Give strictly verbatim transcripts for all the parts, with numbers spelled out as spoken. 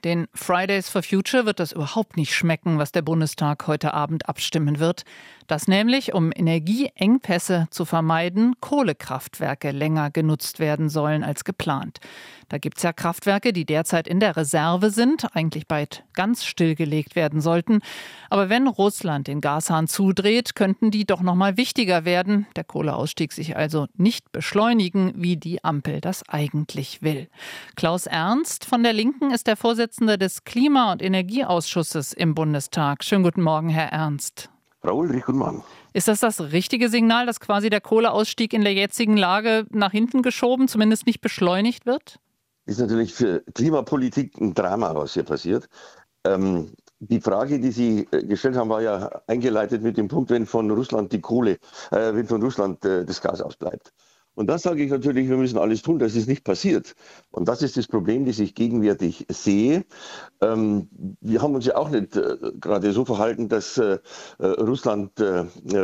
Den Fridays for Future wird das überhaupt nicht schmecken, was der Bundestag heute Abend abstimmen wird. Dass nämlich, um Energieengpässe zu vermeiden, Kohlekraftwerke länger genutzt werden sollen als geplant. Da gibt es ja Kraftwerke, die derzeit in der Reserve sind, eigentlich bald ganz stillgelegt werden sollten. Aber wenn Russland den Gashahn zudreht, könnten die doch noch mal wichtiger werden. Der Kohleausstieg sich also nicht beschleunigen, wie die Ampel das eigentlich will. Klaus Ernst von der Linken ist der Vorsitzende des Klima- und Energieausschusses im Bundestag. Schönen guten Morgen, Herr Ernst. Frau Ulrich, guten Morgen. Ist das das richtige Signal, dass quasi der Kohleausstieg in der jetzigen Lage nach hinten geschoben, zumindest nicht beschleunigt wird? Ist natürlich für Klimapolitik ein Drama, was hier passiert. Ähm, die Frage, die Sie gestellt haben, war ja eingeleitet mit dem Punkt, wenn von Russland die Kohle, äh, wenn von Russland äh, das Gas ausbleibt. Und da sage ich natürlich, wir müssen alles tun, dass es nicht passiert. Und das ist das Problem, das ich gegenwärtig sehe. Ähm, wir haben uns ja auch nicht äh, gerade so verhalten, dass äh, Russland äh,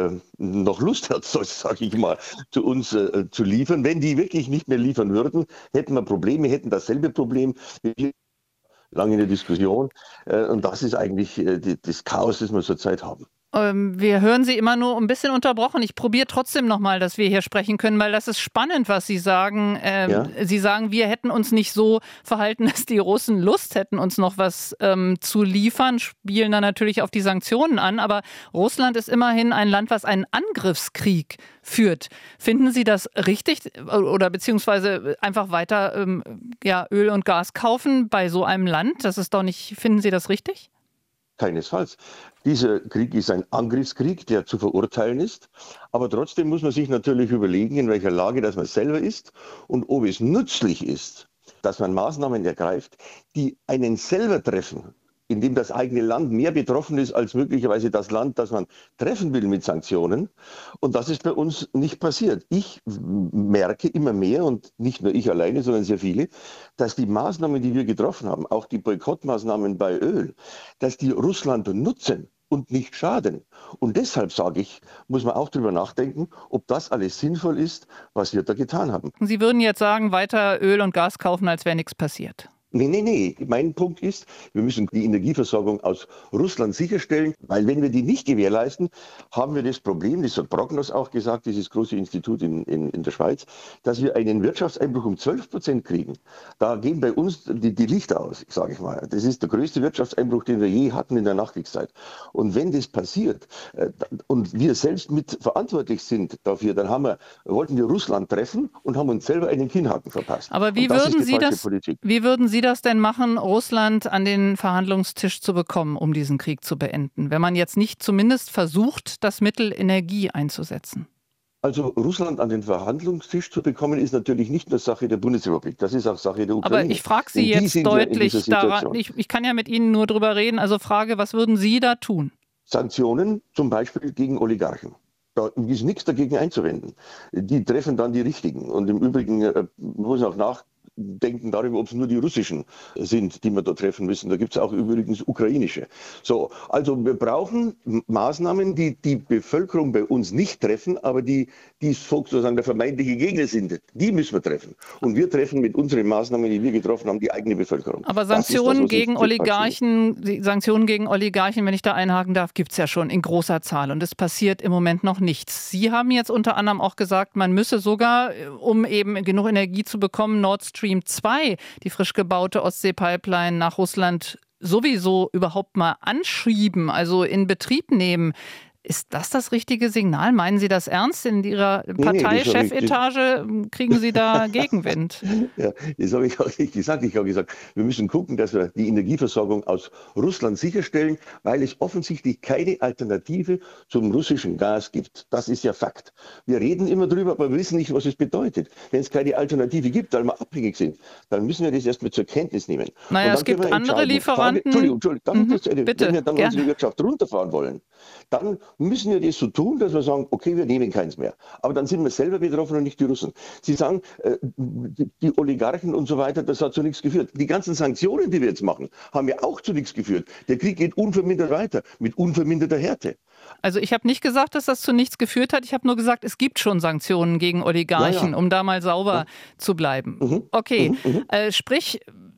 noch Lust hat, so sage ich mal, zu uns äh, zu liefern. Wenn die wirklich nicht mehr liefern würden, hätten wir Probleme, hätten dasselbe Problem. Wir lange in der Diskussion. Äh, und das ist eigentlich äh, die, das Chaos, das wir zurzeit haben. Wir hören Sie immer nur ein bisschen unterbrochen. Ich probiere trotzdem noch mal, dass wir hier sprechen können, weil das ist spannend, was Sie sagen. Ähm, ja. Sie sagen, wir hätten uns nicht so verhalten, dass die Russen Lust hätten, uns noch was ähm, zu liefern, spielen dann natürlich auf die Sanktionen an. Aber Russland ist immerhin ein Land, was einen Angriffskrieg führt. Finden Sie das richtig oder beziehungsweise einfach weiter ähm, ja, Öl und Gas kaufen bei so einem Land? Das ist doch nicht, finden Sie das richtig? Keinesfalls. Dieser Krieg ist ein Angriffskrieg, der zu verurteilen ist. Aber trotzdem muss man sich natürlich überlegen, in welcher Lage das man selber ist und ob es nützlich ist, dass man Maßnahmen ergreift, die einen selber treffen, indem das eigene Land mehr betroffen ist als möglicherweise das Land, das man treffen will mit Sanktionen. Und das ist bei uns nicht passiert. Ich merke immer mehr, und nicht nur ich alleine, sondern sehr viele, dass die Maßnahmen, die wir getroffen haben, auch die Boykottmaßnahmen bei Öl, dass die Russland nutzen und nicht schaden. Und deshalb sage ich, muss man auch darüber nachdenken, ob das alles sinnvoll ist, was wir da getan haben. Sie würden jetzt sagen, weiter Öl und Gas kaufen, als wäre nichts passiert. Nee, nee, nee. Mein Punkt ist, wir müssen die Energieversorgung aus Russland sicherstellen, weil wenn wir die nicht gewährleisten, haben wir das Problem, das hat Prognos auch gesagt, dieses große Institut in, in, in der Schweiz, dass wir einen Wirtschaftseinbruch um zwölf Prozent kriegen. Da gehen bei uns die, die Lichter aus, sage ich mal. Das ist der größte Wirtschaftseinbruch, den wir je hatten in der Nachkriegszeit. Und wenn das passiert äh, und wir selbst mit verantwortlich sind dafür, dann haben wir, wollten wir Russland treffen und haben uns selber einen Kinnhaken verpasst. Aber wie würden Sie das, wie würden Sie das denn machen, Russland an den Verhandlungstisch zu bekommen, um diesen Krieg zu beenden, wenn man jetzt nicht zumindest versucht, das Mittel Energie einzusetzen? Also Russland an den Verhandlungstisch zu bekommen, ist natürlich nicht nur Sache der Bundesrepublik, das ist auch Sache der Ukraine. Aber ich frage Sie jetzt deutlich daran, ich, ich kann ja mit Ihnen nur drüber reden, also Frage, was würden Sie da tun? Sanktionen zum Beispiel gegen Oligarchen. Da ist nichts dagegen einzuwenden. Die treffen dann die Richtigen. Und im Übrigen äh, muss man auch nach denken darüber, ob es nur die russischen sind, die wir da treffen müssen. Da gibt es auch übrigens ukrainische. So, also wir brauchen Maßnahmen, die die Bevölkerung bei uns nicht treffen, aber die, die sozusagen der vermeintliche Gegner sind. Die müssen wir treffen. Und wir treffen mit unseren Maßnahmen, die wir getroffen haben, die eigene Bevölkerung. Aber Sanktionen das, gegen Oligarchen, die Sanktionen gegen Oligarchen, wenn ich da einhaken darf, gibt es ja schon in großer Zahl. Und es passiert im Moment noch nichts. Sie haben jetzt unter anderem auch gesagt, man müsse sogar, um eben genug Energie zu bekommen, Nord Stream zwei, die frisch gebaute Ostsee-Pipeline nach Russland, sowieso überhaupt mal anschieben, also in Betrieb nehmen. Ist das das richtige Signal? Meinen Sie das ernst? In Ihrer Parteichefetage kriegen Sie da Gegenwind? Ja, das habe ich auch nicht gesagt. Ich habe gesagt, wir müssen gucken, dass wir die Energieversorgung aus Russland sicherstellen, weil es offensichtlich keine Alternative zum russischen Gas gibt. Das ist ja Fakt. Wir reden immer drüber, aber wir wissen nicht, was es bedeutet. Wenn es keine Alternative gibt, weil wir abhängig sind, dann müssen wir das erstmal zur Kenntnis nehmen. Naja, es gibt andere Lieferanten. Entschuldigung, Entschuldigung, mhm, das, bitte, wenn wir dann gerne. unsere Wirtschaft runterfahren wollen, dann müssen wir das so tun, dass wir sagen, okay, wir nehmen keins mehr. Aber dann sind wir selber betroffen und nicht die Russen. Sie sagen, äh, die Oligarchen und so weiter, das hat zu nichts geführt. Die ganzen Sanktionen, die wir jetzt machen, haben ja auch zu nichts geführt. Der Krieg geht unvermindert weiter, mit unverminderter Härte. Also ich habe nicht gesagt, dass das zu nichts geführt hat. Ich habe nur gesagt, es gibt schon Sanktionen gegen Oligarchen, ja, ja. um da mal sauber ja. zu bleiben. Mhm. Okay, mhm. äh, sprich,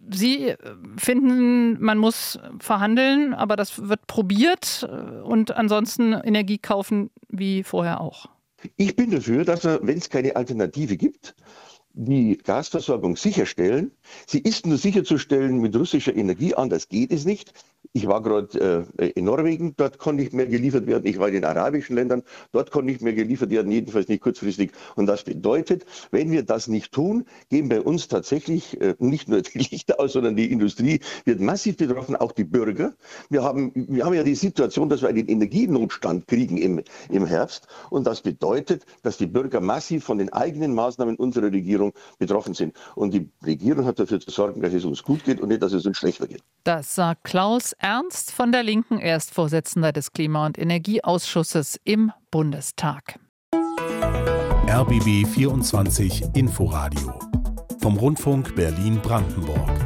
Sie finden, man muss verhandeln, aber das wird probiert und ansonsten Energie kaufen wie vorher auch. Ich bin dafür, dass wir, wenn es keine Alternative gibt, die Gasversorgung sicherstellen. Sie ist nur sicherzustellen mit russischer Energie, anders geht es nicht. Ich war gerade äh, in Norwegen, dort konnte nicht mehr geliefert werden. Ich war in den arabischen Ländern, dort konnte nicht mehr geliefert werden, jedenfalls nicht kurzfristig. Und das bedeutet, wenn wir das nicht tun, gehen bei uns tatsächlich äh, nicht nur die Lichter aus, sondern die Industrie wird massiv betroffen, auch die Bürger. Wir haben, wir haben ja die Situation, dass wir einen Energienotstand kriegen im, im Herbst. Und das bedeutet, dass die Bürger massiv von den eigenen Maßnahmen unserer Regierung betroffen sind. Und die Regierung hat dafür zu sorgen, dass es uns gut geht und nicht, dass es uns schlechter geht. Das sagt Klaus Ernst von der Linken, Erstvorsitzender des Klima- und Energieausschusses im Bundestag. R B B vierundzwanzig Inforadio vom Rundfunk Berlin-Brandenburg.